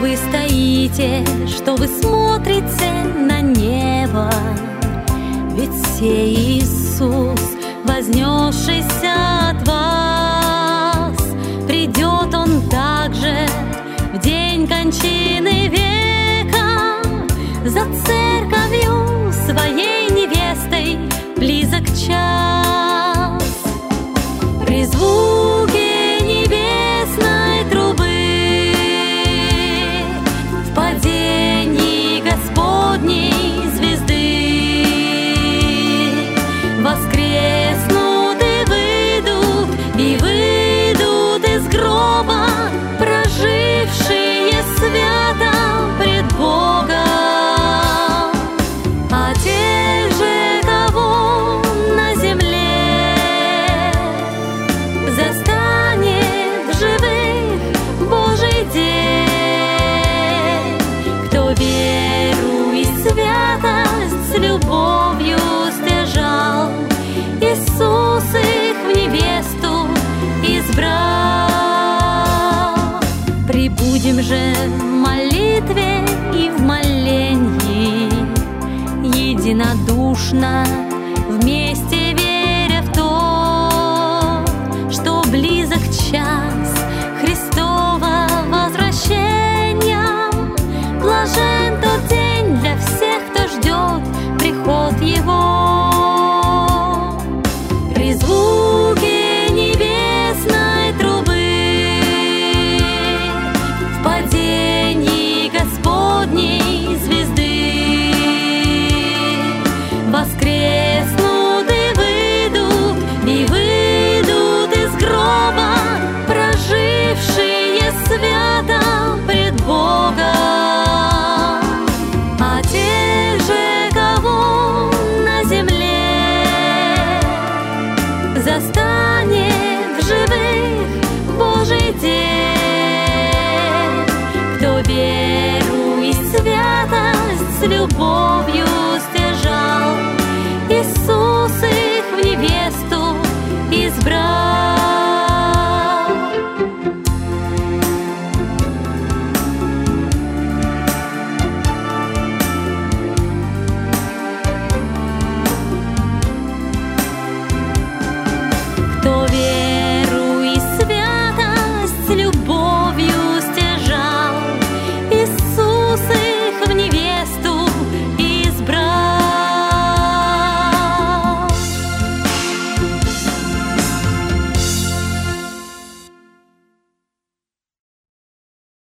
вы стоите, что вы смотрите на небо? Ведь сей Иисус, вознесшийся от вас, придет Он также в день кончины века за церковью своей невестой близок час. При звуке небесной трубы в падении Господней звезды воскреснут и выйдут из гроба прожившие свято пред Богом. А те же, кого на земле застанет в живых Божий день, кто веру и святость с любовью стяжал, Иисус их в невесту избрал. Прибудем же в молитве и в молении единодушно